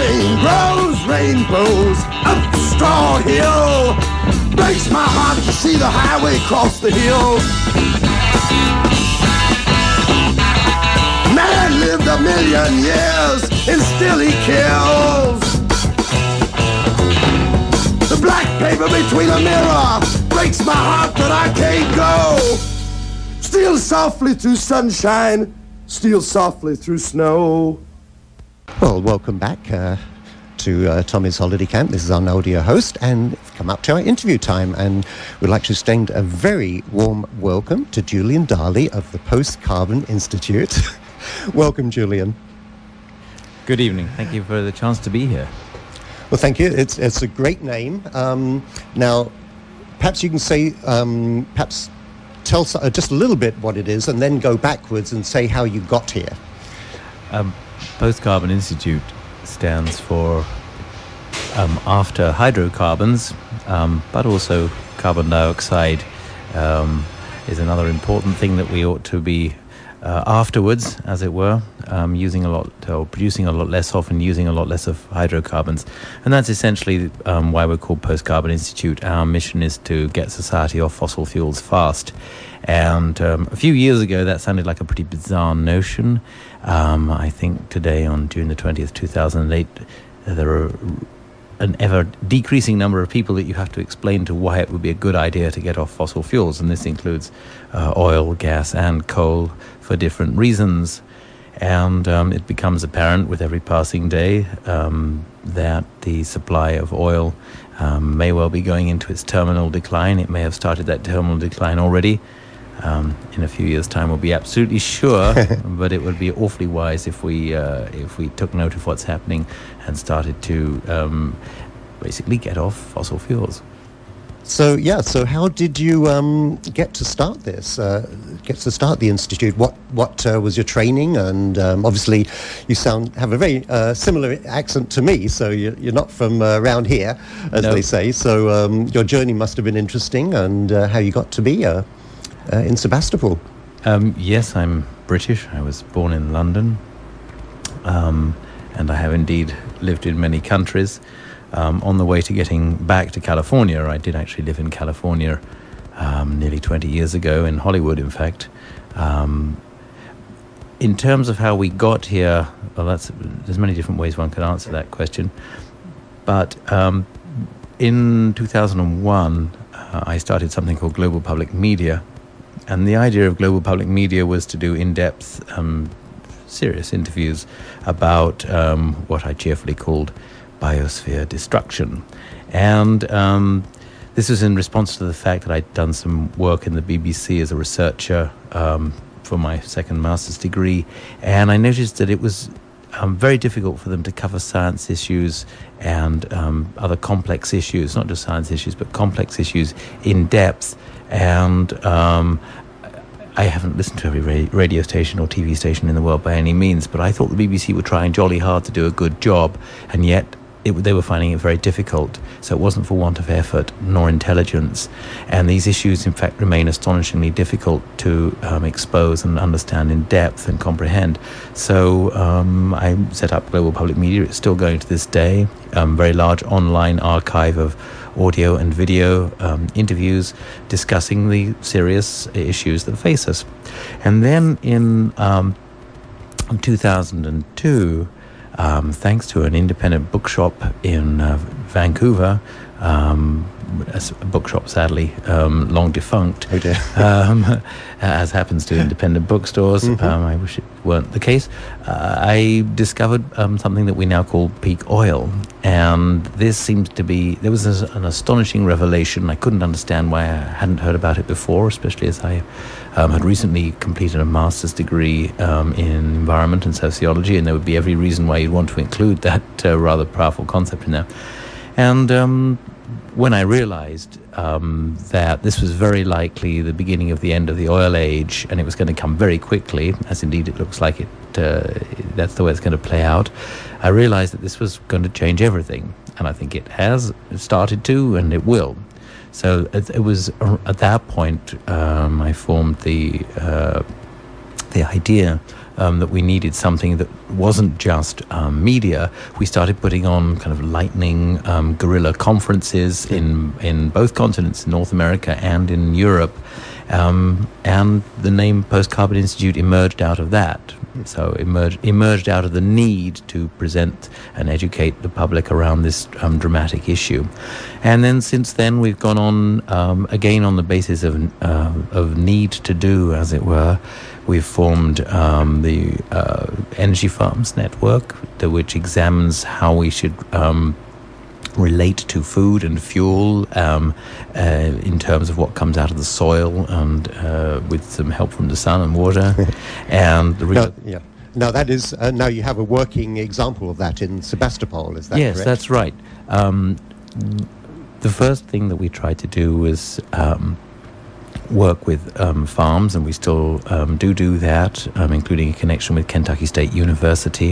rain grows rainbows up Straw Hill. Breaks my heart to see the highway cross the hill. Man lived 1,000,000 years and still he kills. The black paper between a mirror breaks my heart that I can't go. Steal softly through sunshine, steal softly through snow. Well, welcome back to Tommy's Holiday Camp. This is our audio host, and we've come up to our interview time, and we'd like to extend a very warm welcome to Julian Darley of the Post-Carbon Institute. Welcome, Julian. Good evening. Thank you for the chance to be here. Well, thank you. It's a great name. Now, perhaps you can say, perhaps tell just a little bit what it is, and then go backwards and say how you got here. Post-Carbon Institute stands for after hydrocarbons, but also carbon dioxide is another important thing that we ought to be afterwards, as it were, using a lot, or producing a lot less of, and using a lot less of hydrocarbons. And that's essentially why we're called Post-Carbon Institute. Our mission is to get society off fossil fuels fast. And a few years ago, that sounded like a pretty bizarre notion. I think today, on June the 20th, 2008, there are an ever decreasing number of people that you have to explain to why it would be a good idea to get off fossil fuels. And this includes oil, gas, and coal for different reasons. And it becomes apparent with every passing day that the supply of oil may well be going into its terminal decline. It may have started that terminal decline already. In a few years' time, we'll be absolutely sure, but it would be awfully wise if we took note of what's happening and started to basically get off fossil fuels. So how did you get to start this? Get to start the institute? What was your training? And obviously, you have a very similar accent to me. So you're not from around here, as they say. So your journey must have been interesting, and how you got to be in Sebastopol. Yes, I'm British. I was born in London, and I have indeed lived in many countries. On the way to getting back to California, I did actually live in California nearly 20 years ago, in Hollywood, in fact. In terms of how we got here, well, there's many different ways one could answer that question. But in 2001, I started something called Global Public Media. And the idea of Global Public Media was to do in-depth, serious interviews about what I cheerfully called biosphere destruction. And this was in response to the fact that I'd done some work in the BBC as a researcher for my second master's degree. And I noticed that it was very difficult for them to cover science issues and other complex issues, not just science issues, but complex issues in depth. And I haven't listened to every radio station or TV station in the world by any means, but I thought the BBC were trying jolly hard to do a good job, and yet they were finding it very difficult. So it wasn't for want of effort nor intelligence. And these issues, in fact, remain astonishingly difficult to expose and understand in depth and comprehend. So I set up Global Public Media. It's still going to this day. Very large online archive of audio and video interviews discussing the serious issues that face us. And then in 2002, thanks to an independent bookshop in Vancouver, a bookshop sadly long defunct, oh dear. As happens to independent bookstores. I wish it weren't the case. I discovered something that we now call peak oil, and this seems to be, there was an astonishing revelation. I couldn't understand why I hadn't heard about it before, especially as I had recently completed a master's degree in environment and sociology, and there would be every reason why you'd want to include that rather powerful concept in there. And when I realized that this was very likely the beginning of the end of the oil age, and it was going to come very quickly, as indeed it looks like that's the way it's going to play out, I realized that this was going to change everything. And I think it has started to, and it will. So it was at that point I formed the idea that we needed something that wasn't just media, we started putting on kind of lightning guerrilla conferences in both continents, North America and in Europe. And the name Post-Carbon Institute emerged out of that. So emerged out of the need to present and educate the public around this dramatic issue. And then since then we've gone on, again on the basis of need to do, as it were. We've formed the Energy Farms Network, which examines how we should relate to food and fuel in terms of what comes out of the soil, and with some help from the sun and water. And the Now that is now you have a working example of that in Sebastopol. Is that yes, correct? that's right. The first thing that we tried to do was work with farms, and we still do that, including a connection with Kentucky State University,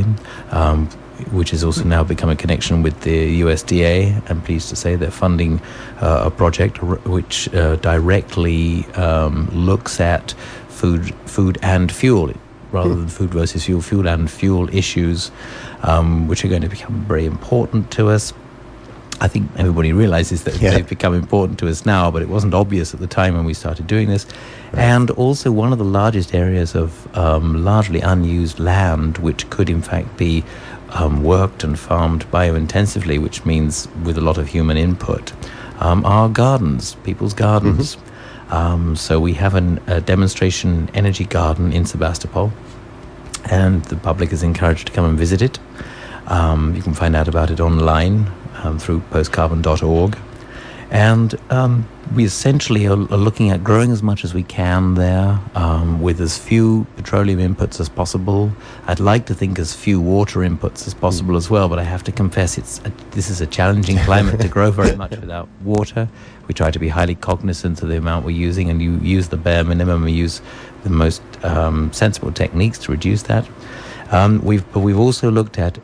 which has also now become a connection with the USDA. I'm pleased to say they're funding a project which directly looks at food and fuel, rather than food versus fuel and fuel issues, which are going to become very important to us. I think everybody realizes that they've become important to us now, but it wasn't obvious at the time when we started doing this. Right. And also one of the largest areas of largely unused land, which could in fact be worked and farmed biointensively, which means with a lot of human input, are gardens, people's gardens. So we have a demonstration energy garden in Sebastopol, and the public is encouraged to come and visit it. You can find out about it online through postcarbon.org. And we essentially are looking at growing as much as we can there, with as few petroleum inputs as possible. I'd like to think as few water inputs as possible as well, but I have to confess this is a challenging climate to grow very much without water. We try to be highly cognizant of the amount we're using, and you use the bare minimum. We use the most sensible techniques to reduce that. We've also looked at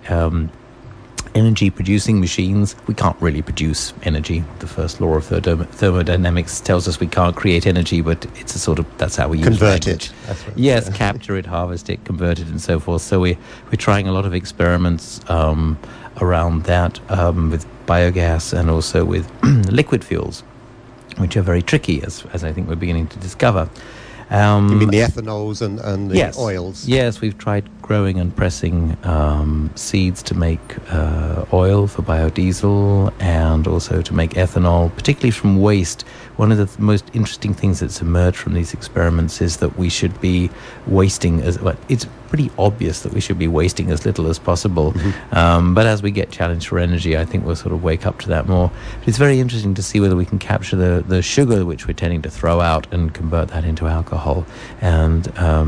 energy producing machines. We can't really produce energy. The first law of thermodynamics tells us we can't create energy, but it's a sort of, that's how we convert use it. Yes, capture it, harvest it, convert it, and so forth. So we're trying a lot of experiments around that, with biogas and also with liquid fuels, which are very tricky, as I think we're beginning to discover. You mean the ethanols and the oils? Yes, we've tried growing and pressing seeds to make oil for biodiesel, and also to make ethanol, particularly from waste. One of the most interesting things that's emerged from these experiments is that we should be wasting it's pretty obvious that we should be wasting as little as possible. But as we get challenged for energy, I think we'll sort of wake up to that more. But it's very interesting to see whether we can capture the sugar which we're tending to throw out and convert that into alcohol. And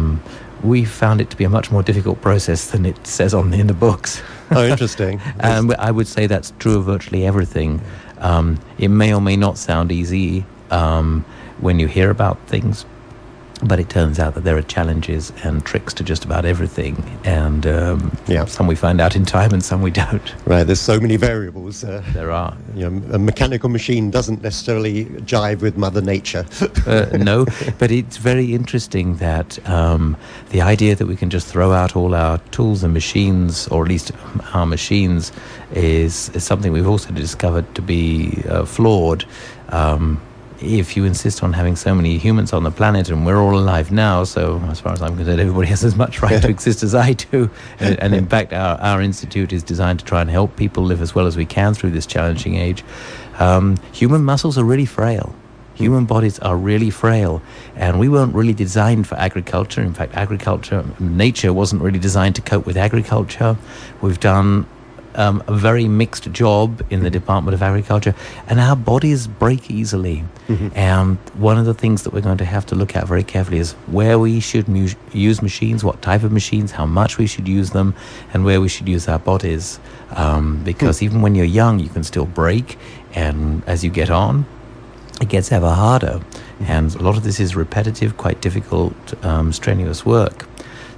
we found it to be a much more difficult process than it says in the books. Oh, interesting. And I would say that's true of virtually everything. It may or may not sound easy when you hear about things, but it turns out that there are challenges and tricks to just about everything, and some we find out in time and some we don't. Right, there's so many variables. There are. A mechanical machine doesn't necessarily jive with Mother Nature. No, but it's very interesting that the idea that we can just throw out all our tools and machines, or at least our machines, is something we've also discovered to be flawed. If you insist on having so many humans on the planet, and we're all alive now, so as far as I'm concerned, everybody has as much right to exist as I do. And in fact, our institute is designed to try and help people live as well as we can through this challenging age. Human muscles are really frail. Human bodies are really frail, and we weren't really designed for agriculture. In fact, nature wasn't really designed to cope with agriculture. We've done a very mixed job in the Department of Agriculture, and our bodies break easily. And one of the things that we're going to have to look at very carefully is where we should use machines, what type of machines, how much we should use them, and where we should use our bodies. Because even when you're young, you can still break, and as you get on, it gets ever harder. And a lot of this is repetitive, quite difficult, strenuous work.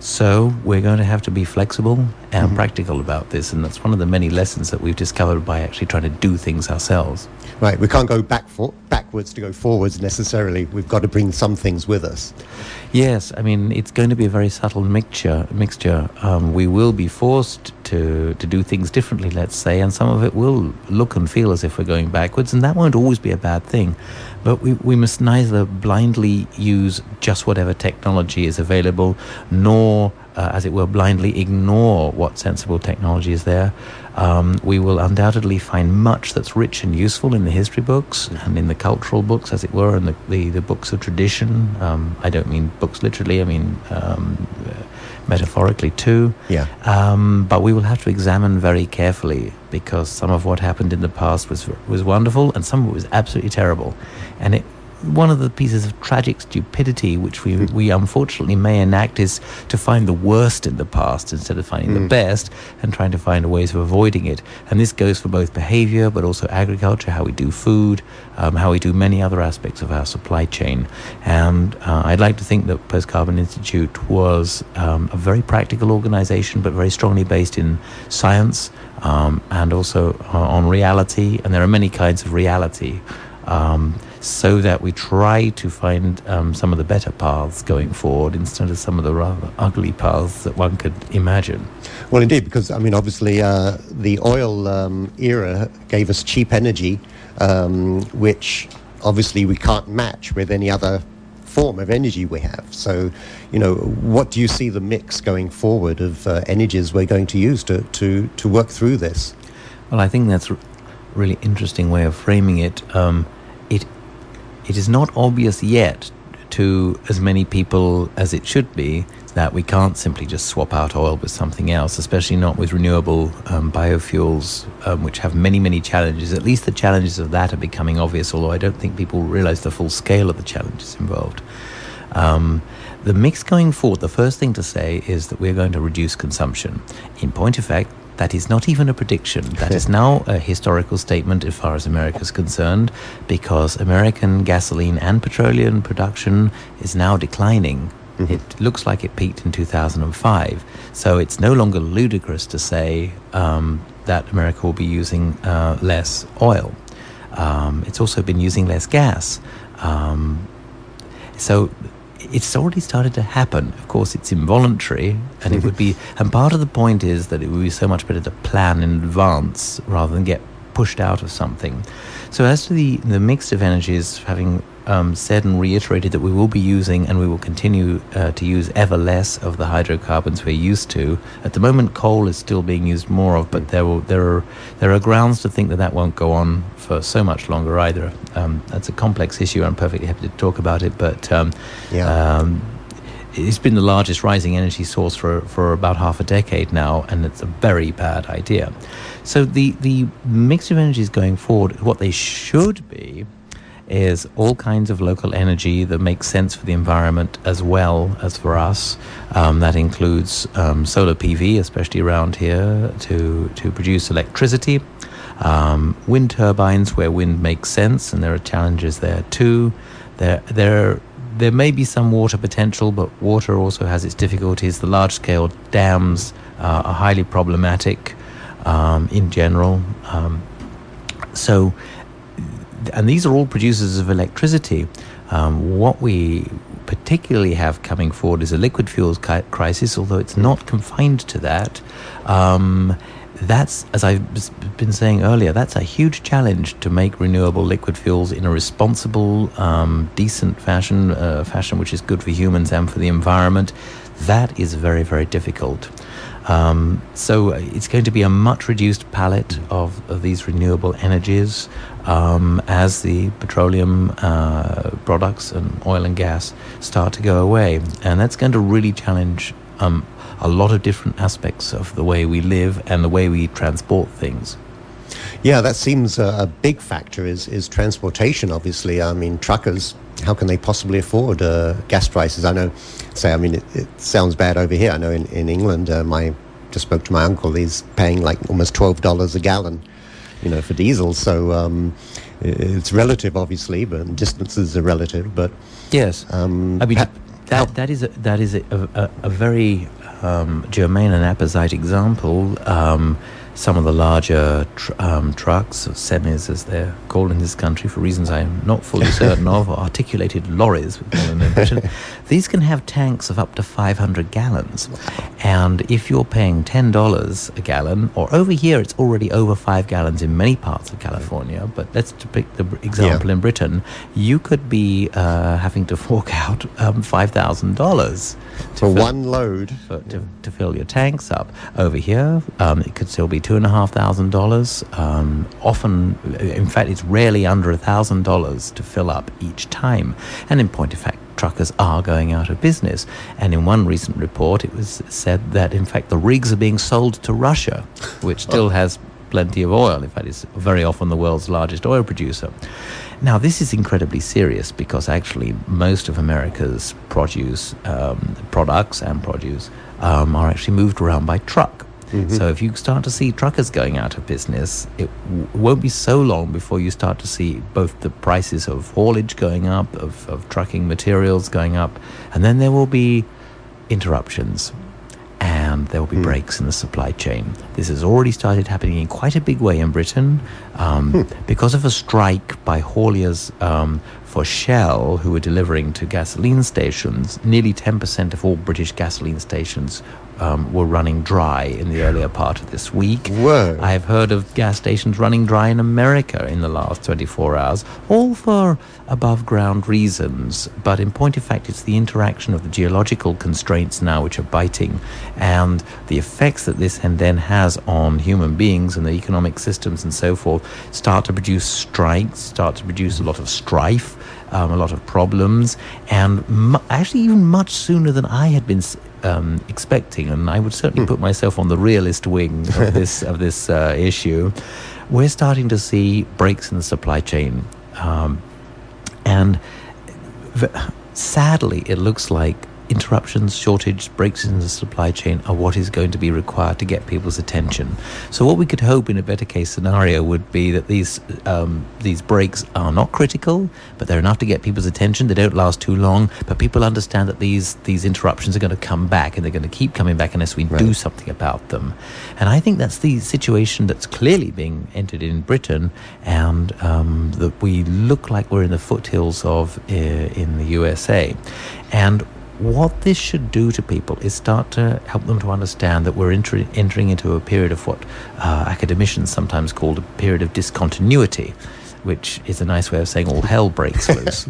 So we're going to have to be flexible and practical about this, and that's one of the many lessons that we've discovered by actually trying to do things ourselves. Right, we can't go backwards to go forwards necessarily. We've got to bring some things with us. Yes, I mean, it's going to be a very subtle mixture. We will be forced to do things differently, let's say, and some of it will look and feel as if we're going backwards, and that won't always be a bad thing. But we must neither blindly use just whatever technology is available, nor, as it were, blindly ignore what sensible technology is there. We will undoubtedly find much that's rich and useful in the history books and in the cultural books, as it were, and the books of tradition. I don't mean books literally, I mean metaphorically too. Yeah. But we will have to examine very carefully, because some of what happened in the past was wonderful and some of it was absolutely terrible. And one of the pieces of tragic stupidity which we unfortunately may enact is to find the worst in the past instead of finding the best and trying to find ways of avoiding it. And this goes for both behavior but also agriculture, how we do food, how we do many other aspects of our supply chain. And I'd like to think that Post Carbon Institute was a very practical organization, but very strongly based in science and also on reality. And there are many kinds of reality. So that we try to find some of the better paths going forward instead of some of the rather ugly paths that one could imagine. Well, indeed, because, I mean, obviously the oil era gave us cheap energy, which obviously we can't match with any other form of energy we have. So, you know, what do you see the mix going forward of energies we're going to use to work through this? Well, I think that's a really interesting way of framing it. It is not obvious yet to as many people as it should be that we can't simply just swap out oil with something else, especially not with renewable biofuels, which have many, many challenges. At least the challenges of that are becoming obvious, although I don't think people realize the full scale of the challenges involved. The mix going forward, the first thing to say is that we're going to reduce consumption. In point of fact, that is not even a prediction. That is now a historical statement as far as America is concerned, because American gasoline and petroleum production is now declining. It looks like it peaked in 2005. So it's no longer ludicrous to say that America will be using less oil. It's also been using less gas. So it's already started to happen. Of course, it's involuntary, and it would be. And part of the point is that it would be so much better to plan in advance rather than get pushed out of something. So as to the mix of energies, having said and reiterated that we will be using and we will continue to use ever less of the hydrocarbons we're used to. At the moment, coal is still being used more of, but there are grounds to think that won't go on for so much longer either. That's a complex issue. I'm perfectly happy to talk about it, but it's been the largest rising energy source for about half a decade now, and it's a very bad idea. So the mix of energies going forward, what they should be, is all kinds of local energy that makes sense for the environment as well as for us. That includes solar PV, especially around here, to produce electricity. Wind turbines where wind makes sense, and there are challenges there too. There may be some water potential, but water also has its difficulties. The large-scale dams are highly problematic in general. And these are all producers of electricity. What we particularly have coming forward is a liquid fuels crisis, although it's not confined to that. That's, as I've been saying earlier, that's a huge challenge to make renewable liquid fuels in a responsible, decent fashion which is good for humans and for the environment. That is very, very difficult. So it's going to be a much reduced palette of these renewable energies as the petroleum products and oil and gas start to go away. And that's going to really challenge a lot of different aspects of the way we live and the way we transport things. Yeah, that seems a big factor is transportation, obviously. I mean, truckers, how can they possibly afford gas prices? I know, it sounds bad over here. I know in England, just spoke to my uncle, he's paying like almost $12 a gallon, for diesel. So it's relative, obviously, but distances are relative. But yes, That is a very germane and apposite example. Some of the larger trucks, or semis as they're called in this country for reasons I'm not fully certain of, or articulated lorries, we call them in Britain, these can have tanks of up to 500 gallons. And if you're paying $10 a gallon, or over here it's already over 5 gallons in many parts of California, but let's pick the example in Britain, you could be having to fork out $5,000 for one load to fill your tanks up. Over here, it could still be $2,500. Often, in fact, it's rarely under $1,000 to fill up each time. And in point of fact, truckers are going out of business. And in one recent report, it was said that, in fact, the rigs are being sold to Russia, which still has plenty of oil. In fact, it's very often the world's largest oil producer. Now, this is incredibly serious because actually most of America's products are actually moved around by truck. Mm-hmm. So if you start to see truckers going out of business, it won't be so long before you start to see both the prices of haulage going up, of trucking materials going up, and then there will be interruptions. And there will be breaks in the supply chain. This has already started happening in quite a big way in Britain because of a strike by hauliers for Shell, who were delivering to gasoline stations. Nearly 10% of all British gasoline stations were running dry in the earlier part of this week. Whoa. I've heard of gas stations running dry in America in the last 24 hours, all for above ground reasons. But in point of fact, it's the interaction of the geological constraints now which are biting, and the effects that this then has on human beings and the economic systems and so forth start to produce strikes, start to produce a lot of strife, a lot of problems, and actually even much sooner than I had been expecting, and I would certainly put myself on the realist wing of this issue. We're starting to see breaks in the supply chain, and sadly, it looks like interruptions, shortage, breaks in the supply chain are what is going to be required to get people's attention. So what we could hope in a better case scenario would be that these breaks are not critical, but they're enough to get people's attention. They don't last too long, but people understand that these interruptions are going to come back, and they're going to keep coming back unless we do something about them. And I think that's the situation that's clearly being entered in Britain, and that we look like we're in the foothills of in the USA. And what this should do to people is start to help them to understand that we're entering into a period of what academicians sometimes call a period of discontinuity, which is a nice way of saying all hell breaks loose.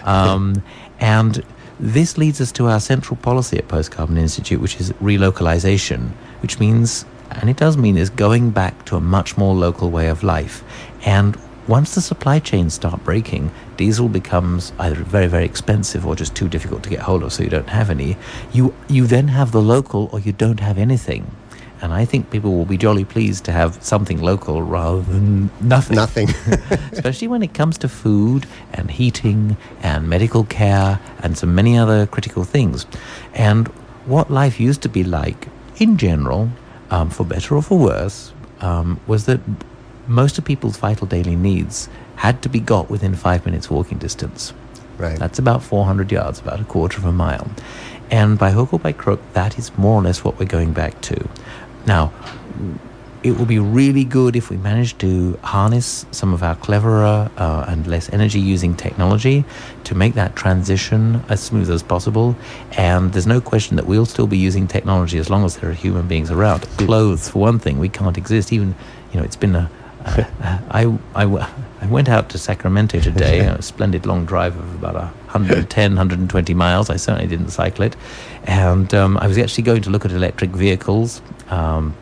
And this leads us to our central policy at Post Carbon Institute, which is relocalization, which means, and it does mean, is going back to a much more local way of life. And once the supply chains start breaking, diesel becomes either very, very expensive or just too difficult to get hold of, so you don't have any. You then have the local, or you don't have anything. And I think people will be jolly pleased to have something local rather than nothing. Nothing. Especially when it comes to food and heating and medical care and so many other critical things. And what life used to be like, in general, for better or for worse, was that most of people's vital daily needs had to be got within 5 minutes walking distance. Right. That's about 400 yards, about a quarter of a mile. And by hook or by crook, that is more or less what we're going back to. Now, it will be really good if we manage to harness some of our cleverer and less energy-using technology to make that transition as smooth as possible. And there's no question that we'll still be using technology as long as there are human beings around. Clothes, for one thing, we can't exist. Even, it's been I went out to Sacramento today, a splendid long drive of about 110, 120 miles. I certainly didn't cycle it. And I was actually going to look at electric vehicles. In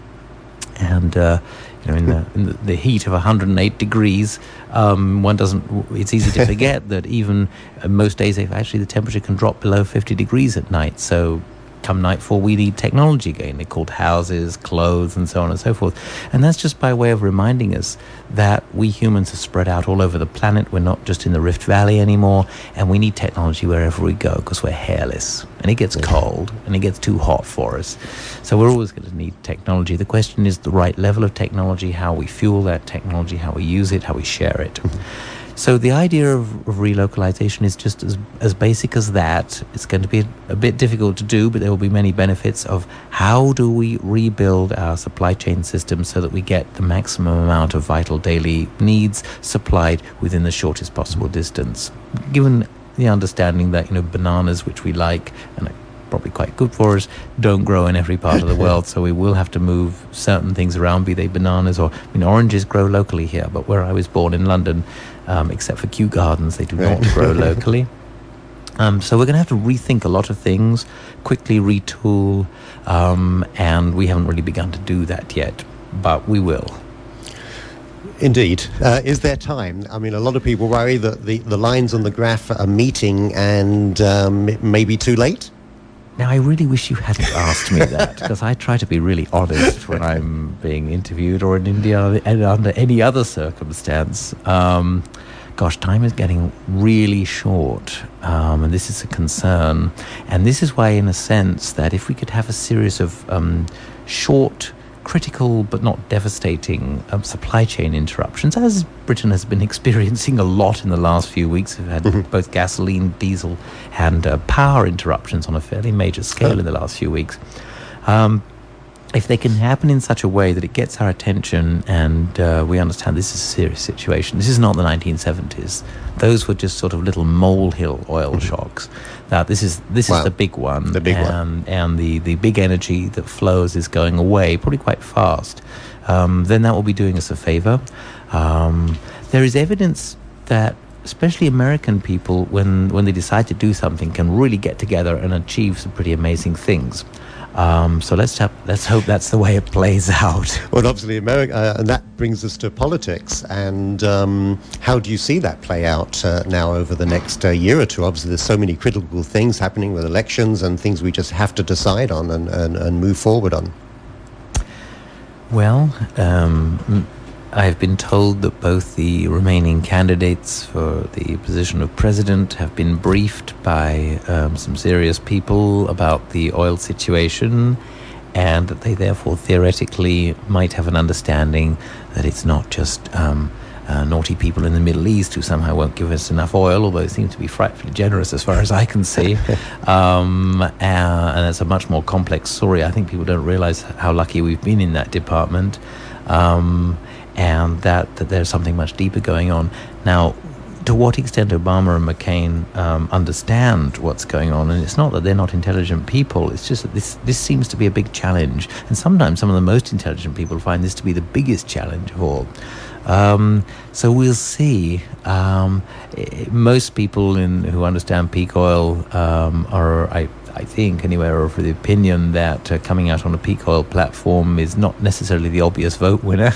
the heat of 108 degrees, it's easy to forget that even most days, actually the temperature can drop below 50 degrees at night. So come nightfall, we need technology again. They're called houses, clothes, and so on and so forth. And that's just by way of reminding us that we humans are spread out all over the planet. We're not just in the Rift Valley anymore, and we need technology wherever we go because we're hairless. And it gets cold, and it gets too hot for us. So we're always going to need technology. The question is the right level of technology, how we fuel that technology, how we use it, how we share it. So the idea of relocalization is just as basic as that. It's going to be a bit difficult to do, but there will be many benefits of how do we rebuild our supply chain system so that we get the maximum amount of vital daily needs supplied within the shortest possible distance. Given the understanding that, bananas, which we like and are probably quite good for us, don't grow in every part of the world, so we will have to move certain things around, be they bananas or, oranges grow locally here, but where I was born in London, except for Kew Gardens, they do not grow locally. So we're going to have to rethink a lot of things, quickly retool, and we haven't really begun to do that yet, but we will. Indeed. Is there time? I mean, a lot of people worry that the lines on the graph are meeting and it may be too late. Now, I really wish you hadn't asked me that, because I try to be really honest when I'm being interviewed or in India and under any other circumstance. Gosh, time is getting really short, and this is a concern. And this is why, in a sense, that if we could have a series of short, critical but not devastating supply chain interruptions, as Britain has been experiencing a lot in the last few weeks. We've had both gasoline, diesel and power interruptions on a fairly major scale in the last few weeks. If they can happen in such a way that it gets our attention and we understand this is a serious situation. This is not the 1970s. Those were just sort of little molehill oil shocks. Now this is the big one. The big one. And the big energy that flows is going away probably quite fast. Then that will be doing us a favor. There is evidence that especially American people, when they decide to do something, can really get together and achieve some pretty amazing things. So let's hope that's the way it plays out. Well, obviously, America, and that brings us to politics. And how do you see that play out now over the next year or two? Obviously, there's so many critical things happening with elections and things we just have to decide on and move forward on. Well, I've been told that both the remaining candidates for the position of president have been briefed by some serious people about the oil situation, and that they therefore theoretically might have an understanding that it's not just naughty people in the Middle East who somehow won't give us enough oil, although they seem to be frightfully generous as far as I can see. And it's a much more complex story. I think people don't realize how lucky we've been in that department. And that there's something much deeper going on. Now, to what extent Obama and McCain understand what's going on, and it's not that they're not intelligent people, it's just that this seems to be a big challenge. And sometimes some of the most intelligent people find this to be the biggest challenge of all. So we'll see. Most people who understand peak oil are, I think, anyway, are of the opinion that coming out on a peak oil platform is not necessarily the obvious vote winner.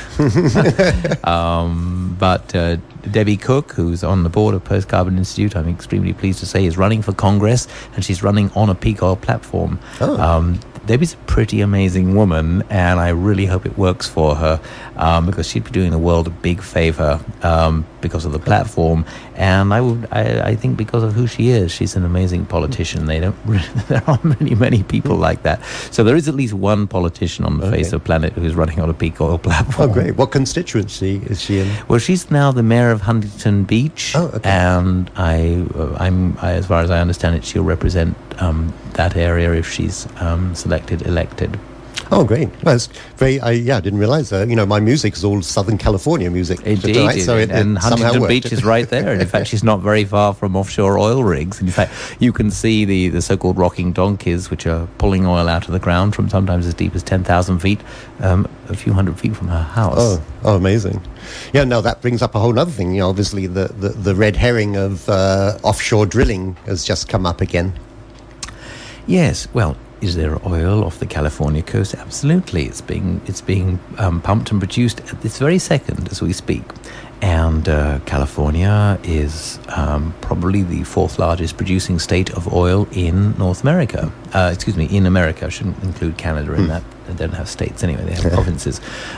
But Debbie Cook, who's on the board of Post Carbon Institute, I'm extremely pleased to say, is running for Congress, and she's running on a peak oil platform. Debbie's a pretty amazing woman, and I really hope it works for her, because she'd be doing the world a big favor because of the platform, and I think because of who she is. She's an amazing politician. There aren't many people like that. So there is at least one politician on the face of the planet who's running on a peak oil platform. Oh, great. What constituency is she in? Well, she's now the mayor of Huntington Beach, and I'm as far as I understand it, she'll represent that area if she's elected. Oh, great. Well, it's very, I didn't realize that. My music is all Southern California music. Indeed. Right? So and Huntington Beach is right there. And in fact, she's not very far from offshore oil rigs. In fact, you can see the so-called rocking donkeys, which are pulling oil out of the ground from sometimes as deep as 10,000 feet, a few hundred feet from her house. Oh, amazing. Yeah, now that brings up a whole other thing. Obviously, the red herring of offshore drilling has just come up again. Yes, well, is there oil off the California coast? Absolutely. It's being pumped and produced at this very second as we speak. And California is probably the fourth largest producing state of oil in North America. In America. I shouldn't include Canada in that. They don't have states anyway. They have provinces.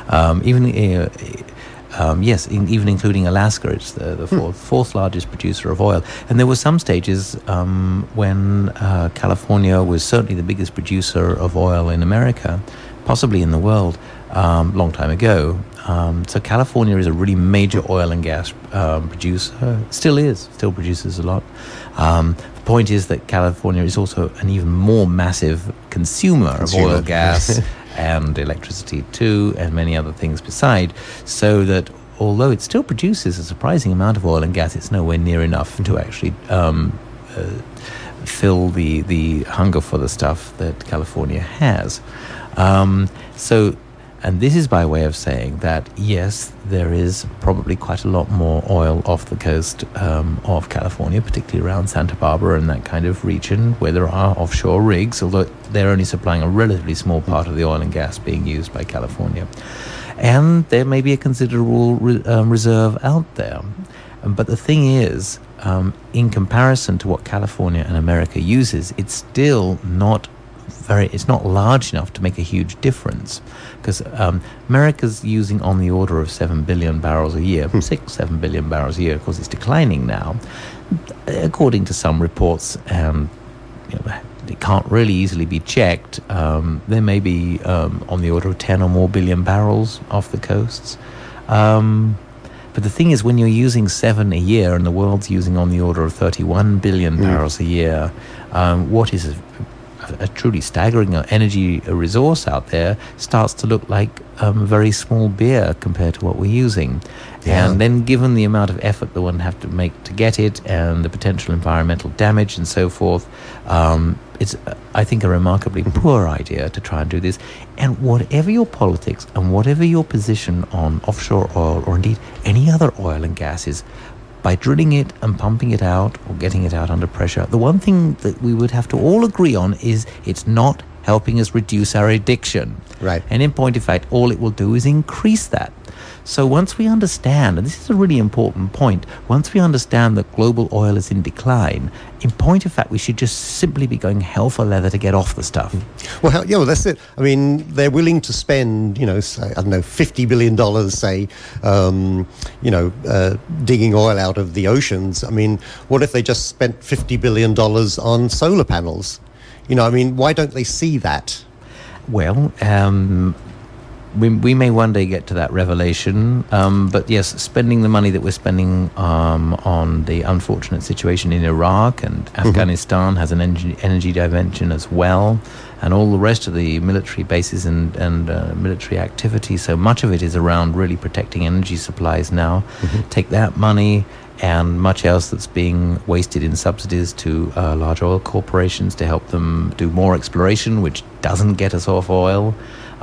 Even including Alaska, it's the fourth largest producer of oil. And there were some stages when California was certainly the biggest producer of oil in America, possibly in the world, long time ago. So California is a really major oil and gas producer. Still produces a lot. The point is that California is also an even more massive consumer of oil, gas, and electricity too, and many other things beside. So that although it still produces a surprising amount of oil and gas, it's nowhere near enough to actually fill the hunger for the stuff that California has. And this is by way of saying that, yes, there is probably quite a lot more oil off the coast of California, particularly around Santa Barbara and that kind of region where there are offshore rigs, although they're only supplying a relatively small part of the oil and gas being used by California. And there may be a considerable reserve out there. But the thing is, in comparison to what California and America uses, it's still not large enough to make a huge difference, because America's using on the order of 7 billion barrels a year, 7 billion barrels a year. Of course, it's declining now, according to some reports, and it can't really easily be checked. There may be on the order of 10 or more billion barrels off the coasts. But the thing is, when you're using 7 a year and the world's using on the order of 31 billion barrels a year, what is a truly staggering energy resource out there starts to look like very small beer compared to what we're using. Yeah. And then given the amount of effort that one have to make to get it and the potential environmental damage and so forth, it's, I think, a remarkably poor idea to try and do this. And whatever your politics and whatever your position on offshore oil, or indeed any other oil and gas is, by drilling it and pumping it out or getting it out under pressure, the one thing that we would have to all agree on is it's not helping us reduce our addiction. Right. And in point of fact, all it will do is increase that. So once we understand, and this is a really important point, once we understand that global oil is in decline, in point of fact, we should just simply be going hell for leather to get off the stuff. Well, that's it. I mean, they're willing to spend, say, I don't know, $50 billion, say, digging oil out of the oceans. I mean, what if they just spent $50 billion on solar panels? Why don't they see that? Well, we may one day get to that revelation, but yes, spending the money that we're spending on the unfortunate situation in Iraq and Afghanistan has an energy dimension as well, and all the rest of the military bases and military activity. So much of it is around really protecting energy supplies now. Take that money and much else that's being wasted in subsidies to large oil corporations to help them do more exploration, which doesn't get us off oil.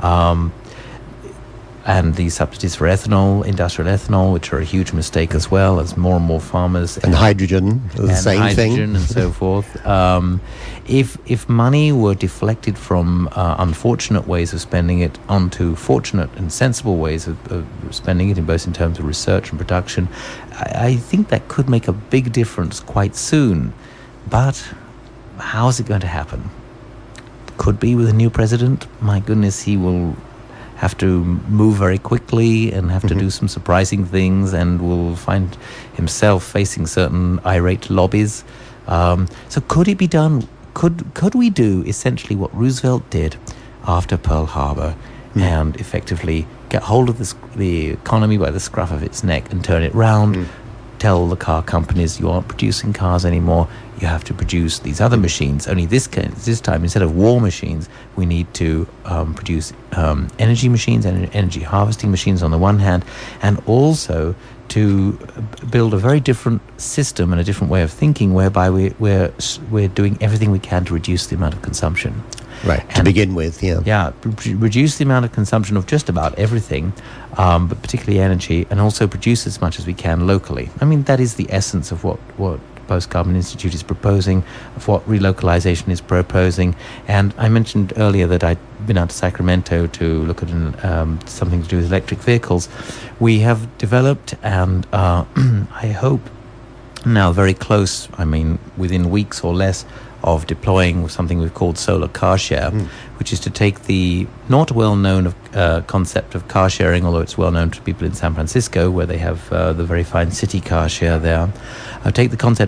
And the subsidies for ethanol, industrial ethanol, which are a huge mistake as well, as more and more farmers... And hydrogen, the same thing. And so forth. If money were deflected from unfortunate ways of spending it onto fortunate and sensible ways of spending it, both in terms of research and production, I think that could make a big difference quite soon. But how is it going to happen? Could be with a new president. My goodness, he will have to move very quickly and have to do some surprising things, and will find himself facing certain irate lobbies. So could it be done? Could we do essentially what Roosevelt did after Pearl Harbor and effectively get hold of the economy by the scruff of its neck and turn it round? Tell the car companies, you aren't producing cars anymore, you have to produce these other machines. Only this time, instead of war machines, we need to produce energy machines and energy harvesting machines on the one hand, and also to build a very different system and a different way of thinking, whereby we're doing everything we can to reduce the amount of consumption. Right, and to begin with, Yeah, reduce the amount of consumption of just about everything, but particularly energy, and also produce as much as we can locally. I mean, that is the essence of what Post-Carbon Institute is proposing, of what relocalization is proposing. And I mentioned earlier that I'd been out to Sacramento to look at something to do with electric vehicles. We have developed, and I hope now very close, within weeks or less, of deploying something we've called solar car share, which is to take the not well-known concept of car sharing, although it's well-known to people in San Francisco, where they have the very fine city car share there. Take the concept of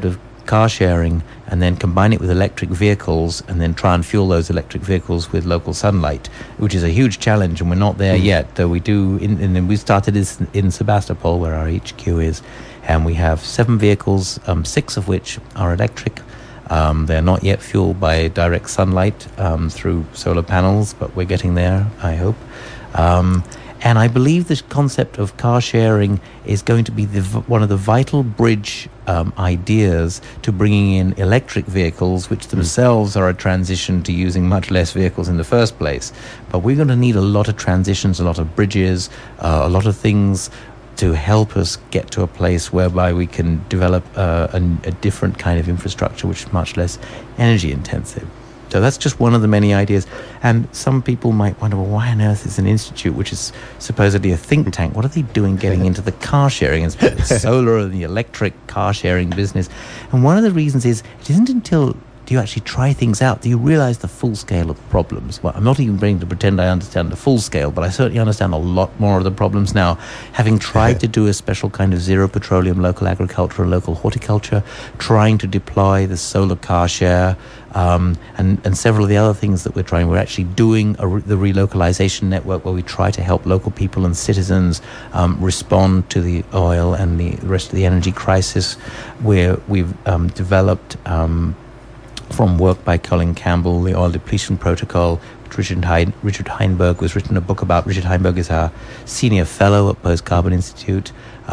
car sharing and then combine it with electric vehicles and then try and fuel those electric vehicles with local sunlight, which is a huge challenge, and we're not there yet. Though we do, we started this in Sebastopol, where our HQ is, and we have 7 vehicles, 6 of which are electric. They're not yet fueled by direct sunlight through solar panels, but we're getting there, I hope. And I believe this concept of car sharing is going to be one of the vital bridge ideas to bringing in electric vehicles, which themselves are a transition to using much less vehicles in the first place. But we're going to need a lot of transitions, a lot of bridges, a lot of things to help us get to a place whereby we can develop a different kind of infrastructure, which is much less energy intensive. So that's just one of the many ideas. And some people might wonder, well, why on earth is an institute, which is supposedly a think tank, what are they doing getting into the car sharing and the solar and the electric car sharing business? And one of the reasons is it isn't until you actually try things out do you realize the full scale of the problems. Well, I'm not even going to pretend I understand the full scale, but I certainly understand a lot more of the problems now, having tried to do a special kind of zero petroleum local agriculture and local horticulture, trying to deploy the solar car share, and several of the other things that we're trying. We're actually doing the relocalization network, where we try to help local people and citizens respond to the oil and the rest of the energy crisis, where we've developed from work by Colin Campbell, the oil depletion protocol, which Richard Heinberg was written a book about. Richard Heinberg is our senior fellow at Post Carbon Institute,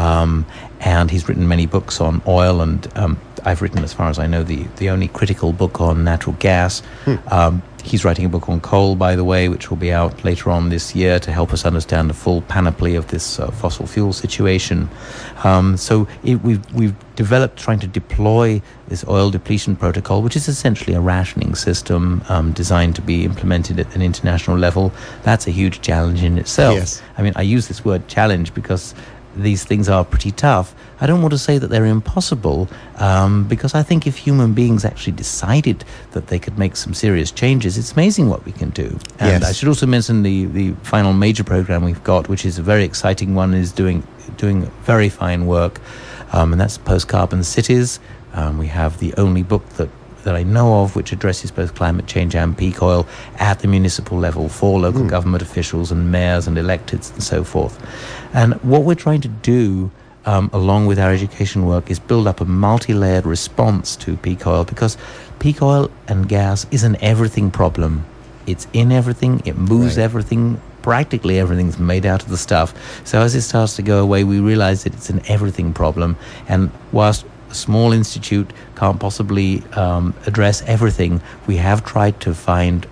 and he's written many books on oil, and I've written, as far as I know, the only critical book on natural gas. He's writing a book on coal, by the way, which will be out later on this year to help us understand the full panoply of this fossil fuel situation. So we've developed trying to deploy this oil depletion protocol, which is essentially a rationing system designed to be implemented at an international level. That's a huge challenge in itself. Yes. I mean, I use this word challenge because these things are pretty tough. I don't want to say that they're impossible, because I think if human beings actually decided that they could make some serious changes, it's amazing what we can do. And Yes. I should also mention the final major program we've got, which is a very exciting one, is doing very fine work, and that's Post Carbon Cities. We have the only book that I know of which addresses both climate change and peak oil at the municipal level for local government officials and mayors and electeds and so forth. And what we're trying to do, along with our education work, is build up a multi-layered response to peak oil, because peak oil and gas is an everything problem. It's in everything, it moves everything, practically everything's made out of the stuff. So as it starts to go away, we realize that it's an everything problem. And whilst a small institute can't possibly address everything, we have tried to find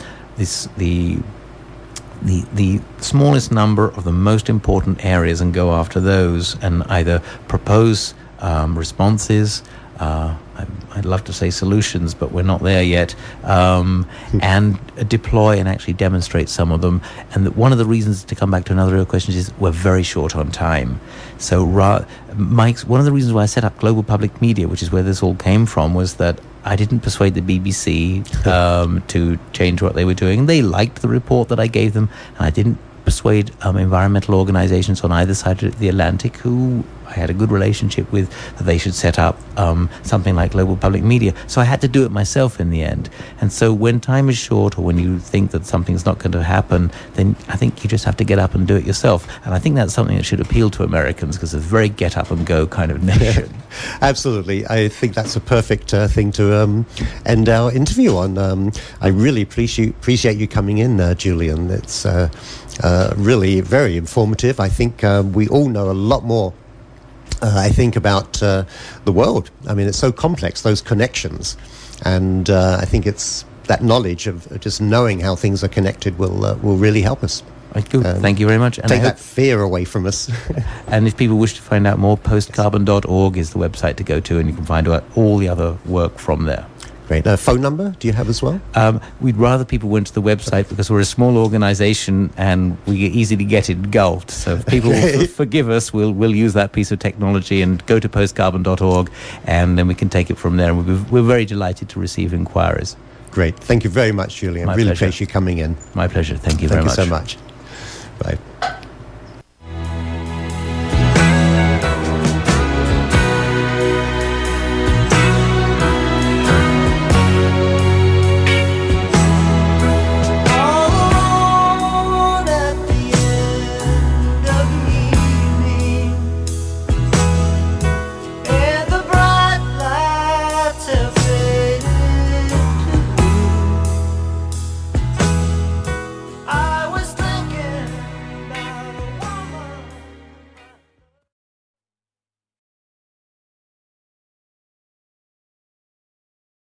the smallest number of the most important areas and go after those, and either propose responses, I'd love to say solutions, but we're not there yet, and deploy and actually demonstrate some of them. And one of the reasons, to come back to another of your questions, is we're very short on time. So Mike's, one of the reasons why I set up Global Public Media, which is where this all came from, was that I didn't persuade the BBC to change what they were doing. They liked the report that I gave them, and I didn't persuade environmental organizations on either side of the Atlantic, who I had a good relationship with, that they should set up something like Global Public Media. So I had to do it myself in the end. And so when time is short, or when you think that something's not going to happen, then I think you just have to get up and do it yourself. And I think that's something that should appeal to Americans, because it's a very get up and go kind of nation. Absolutely. I think that's a perfect thing to end our interview on. I really appreciate you coming in, Julian. It's really very informative. I think we all know a lot more, I think, about the world. I mean, it's so complex, those connections. And I think it's that knowledge of just knowing how things are connected will really help us. Thank you very much. And take that fear away from us. And if people wish to find out more, postcarbon.org is the website to go to, and you can find out all the other work from there. Great. Phone number do you have as well? We'd rather people went to the website, because we're a small organization and we easily get engulfed. So if people will forgive us, we'll use that piece of technology and go to postcarbon.org, and then we can take it from there. And we're very delighted to receive inquiries. Great. Thank you very much, Julian. My really pleasure. appreciate you coming in. My pleasure. Thank you very much. Thank you so much. Bye.